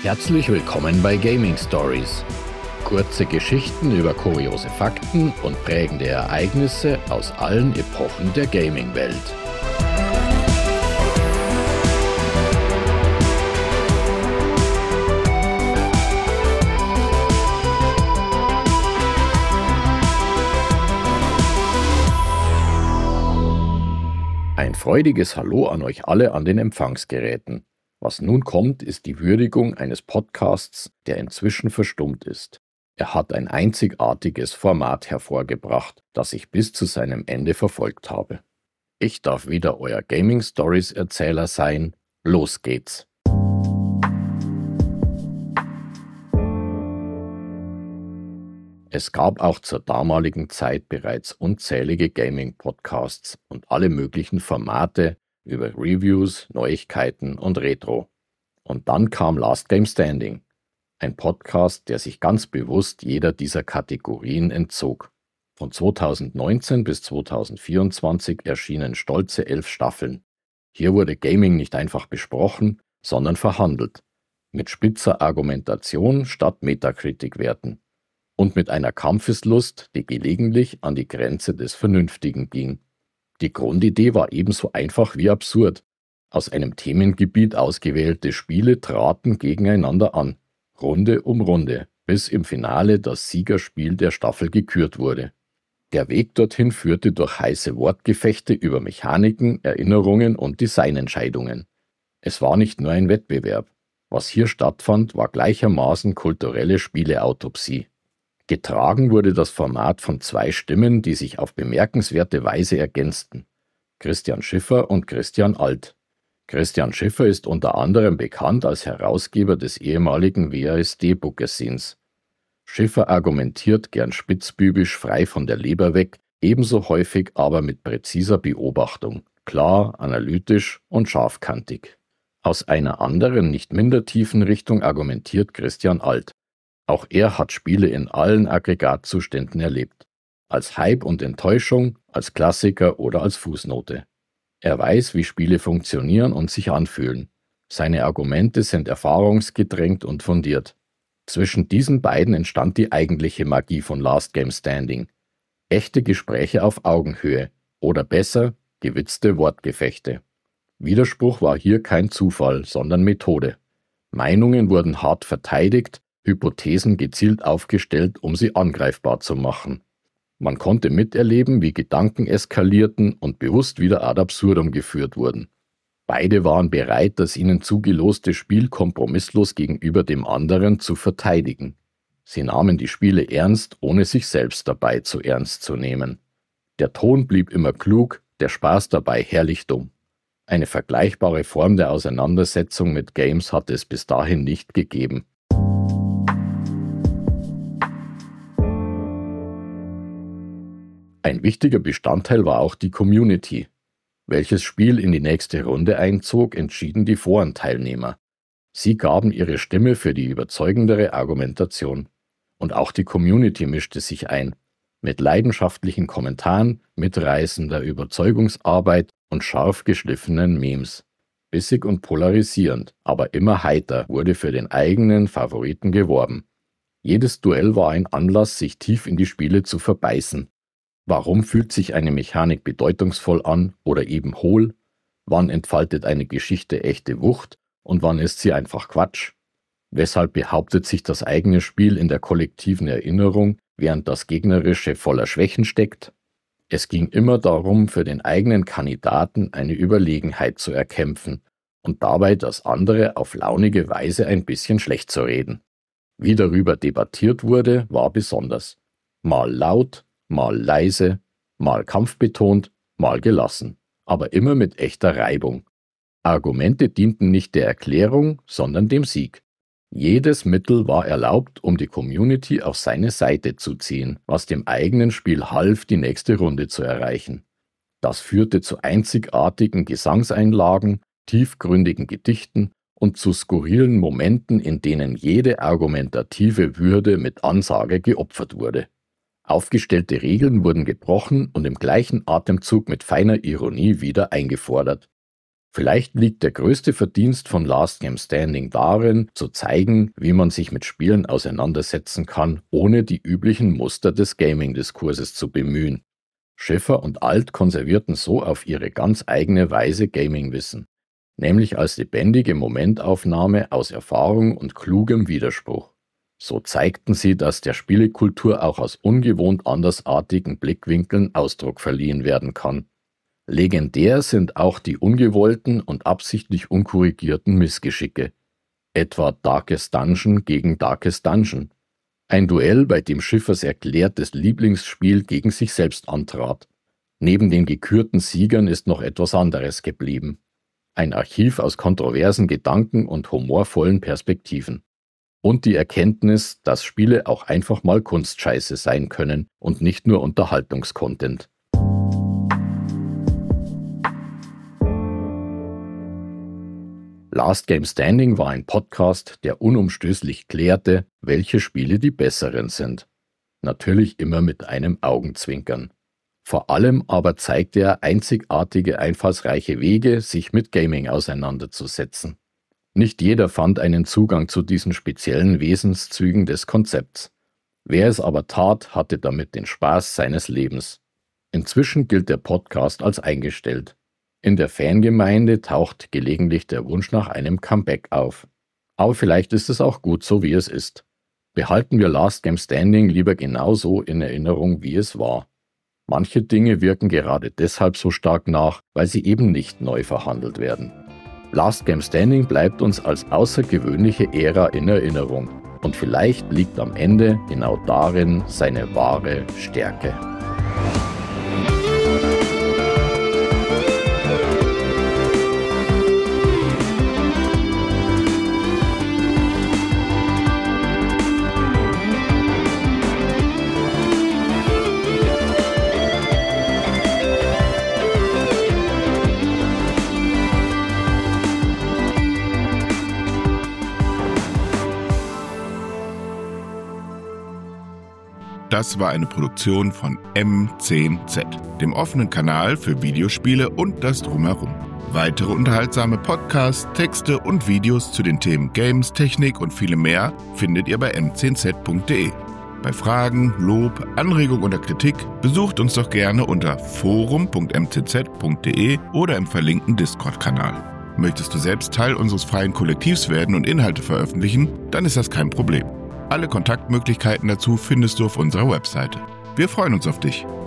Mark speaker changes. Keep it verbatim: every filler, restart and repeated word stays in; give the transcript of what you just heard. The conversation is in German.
Speaker 1: Herzlich willkommen bei Gaming Stories. Kurze Geschichten über kuriose Fakten und prägende Ereignisse aus allen Epochen der Gaming-Welt. Ein freudiges Hallo an euch alle an den Empfangsgeräten. Was nun kommt, ist die Würdigung eines Podcasts, der inzwischen verstummt ist. Er hat ein einzigartiges Format hervorgebracht, das ich bis zu seinem Ende verfolgt habe. Ich darf wieder euer Gaming Stories Erzähler sein. Los geht's! Es gab auch zur damaligen Zeit bereits unzählige Gaming-Podcasts und alle möglichen Formate über Reviews, Neuigkeiten und Retro. Und dann kam Last Game Standing, ein Podcast, der sich ganz bewusst jeder dieser Kategorien entzog. Von zweitausendneunzehn bis zweitausendvierundzwanzig erschienen stolze elf Staffeln. Hier wurde Gaming nicht einfach besprochen, sondern verhandelt. Mit spitzer Argumentation statt Metacritic-Werten. Und mit einer Kampfeslust, die gelegentlich an die Grenze des Vernünftigen ging. Die Grundidee war ebenso einfach wie absurd. Aus einem Themengebiet ausgewählte Spiele traten gegeneinander an, Runde um Runde, bis im Finale das Siegerspiel der Staffel gekürt wurde. Der Weg dorthin führte durch heiße Wortgefechte über Mechaniken, Erinnerungen und Designentscheidungen. Es war nicht nur ein Wettbewerb. Was hier stattfand, war gleichermaßen kulturelle Spieleautopsie. Getragen wurde das Format von zwei Stimmen, die sich auf bemerkenswerte Weise ergänzten. Christian Schiffer und Christian Alt. Christian Schiffer ist unter anderem bekannt als Herausgeber des ehemaligen W A S D-Bookazins. Schiffer argumentiert gern spitzbübisch frei von der Leber weg, ebenso häufig aber mit präziser Beobachtung, klar, analytisch und scharfkantig. Aus einer anderen, nicht minder tiefen Richtung argumentiert Christian Alt. Auch er hat Spiele in allen Aggregatzuständen erlebt. Als Hype und Enttäuschung, als Klassiker oder als Fußnote. Er weiß, wie Spiele funktionieren und sich anfühlen. Seine Argumente sind erfahrungsgedrängt und fundiert. Zwischen diesen beiden entstand die eigentliche Magie von Last Game Standing. Echte Gespräche auf Augenhöhe oder besser, gewitzte Wortgefechte. Widerspruch war hier kein Zufall, sondern Methode. Meinungen wurden hart verteidigt, Hypothesen gezielt aufgestellt, um sie angreifbar zu machen. Man konnte miterleben, wie Gedanken eskalierten und bewusst wieder ad absurdum geführt wurden. Beide waren bereit, das ihnen zugeloste Spiel kompromisslos gegenüber dem anderen zu verteidigen. Sie nahmen die Spiele ernst, ohne sich selbst dabei zu ernst zu nehmen. Der Ton blieb immer klug, der Spaß dabei herrlich dumm. Eine vergleichbare Form der Auseinandersetzung mit Games hat es bis dahin nicht gegeben. Ein wichtiger Bestandteil war auch die Community. Welches Spiel in die nächste Runde einzog, entschieden die Forenteilnehmer. Sie gaben ihre Stimme für die überzeugendere Argumentation. Und auch die Community mischte sich ein. Mit leidenschaftlichen Kommentaren, mitreißender Überzeugungsarbeit und scharf geschliffenen Memes. Bissig und polarisierend, aber immer heiter wurde für den eigenen Favoriten geworben. Jedes Duell war ein Anlass, sich tief in die Spiele zu verbeißen. Warum fühlt sich eine Mechanik bedeutungsvoll an oder eben hohl? Wann entfaltet eine Geschichte echte Wucht und wann ist sie einfach Quatsch? Weshalb behauptet sich das eigene Spiel in der kollektiven Erinnerung, während das gegnerische voller Schwächen steckt? Es ging immer darum, für den eigenen Kandidaten eine Überlegenheit zu erkämpfen und dabei das andere auf launige Weise ein bisschen schlecht zu reden. Wie darüber debattiert wurde, war besonders. Mal laut, mal leise, mal kampfbetont, mal gelassen, aber immer mit echter Reibung. Argumente dienten nicht der Erklärung, sondern dem Sieg. Jedes Mittel war erlaubt, um die Community auf seine Seite zu ziehen, was dem eigenen Spiel half, die nächste Runde zu erreichen. Das führte zu einzigartigen Gesangseinlagen, tiefgründigen Gedichten und zu skurrilen Momenten, in denen jede argumentative Würde mit Ansage geopfert wurde. Aufgestellte Regeln wurden gebrochen und im gleichen Atemzug mit feiner Ironie wieder eingefordert. Vielleicht liegt der größte Verdienst von Last Game Standing darin, zu zeigen, wie man sich mit Spielen auseinandersetzen kann, ohne die üblichen Muster des Gaming-Diskurses zu bemühen. Schiffer und Alt konservierten so auf ihre ganz eigene Weise Gaming-Wissen, nämlich als lebendige Momentaufnahme aus Erfahrung und klugem Widerspruch. So zeigten sie, dass der Spielekultur auch aus ungewohnt andersartigen Blickwinkeln Ausdruck verliehen werden kann. Legendär sind auch die ungewollten und absichtlich unkorrigierten Missgeschicke. Etwa Darkest Dungeon gegen Darkest Dungeon. Ein Duell, bei dem Schiffers erklärtes Lieblingsspiel gegen sich selbst antrat. Neben den gekürten Siegern ist noch etwas anderes geblieben. Ein Archiv aus kontroversen Gedanken und humorvollen Perspektiven. Und die Erkenntnis, dass Spiele auch einfach mal Kunstscheiße sein können und nicht nur Unterhaltungskontent. Last Game Standing war ein Podcast, der unumstößlich klärte, welche Spiele die besseren sind. Natürlich immer mit einem Augenzwinkern. Vor allem aber zeigte er einzigartige, einfallsreiche Wege, sich mit Gaming auseinanderzusetzen. Nicht jeder fand einen Zugang zu diesen speziellen Wesenszügen des Konzepts. Wer es aber tat, hatte damit den Spaß seines Lebens. Inzwischen gilt der Podcast als eingestellt. In der Fangemeinde taucht gelegentlich der Wunsch nach einem Comeback auf. Aber vielleicht ist es auch gut so, wie es ist. Behalten wir Last Game Standing lieber genauso in Erinnerung, wie es war. Manche Dinge wirken gerade deshalb so stark nach, weil sie eben nicht neu verhandelt werden. Last Game Standing bleibt uns als außergewöhnliche Ära in Erinnerung. Und vielleicht liegt am Ende genau darin seine wahre Stärke.
Speaker 2: Das war eine Produktion von M zehn Z, dem offenen Kanal für Videospiele und das Drumherum. Weitere unterhaltsame Podcasts, Texte und Videos zu den Themen Games, Technik und vielem mehr findet ihr bei m zehn z punkt de. Bei Fragen, Lob, Anregung oder Kritik besucht uns doch gerne unter forum punkt m z z punkt de oder im verlinkten Discord-Kanal. Möchtest du selbst Teil unseres freien Kollektivs werden und Inhalte veröffentlichen, dann ist das kein Problem. Alle Kontaktmöglichkeiten dazu findest du auf unserer Webseite. Wir freuen uns auf dich.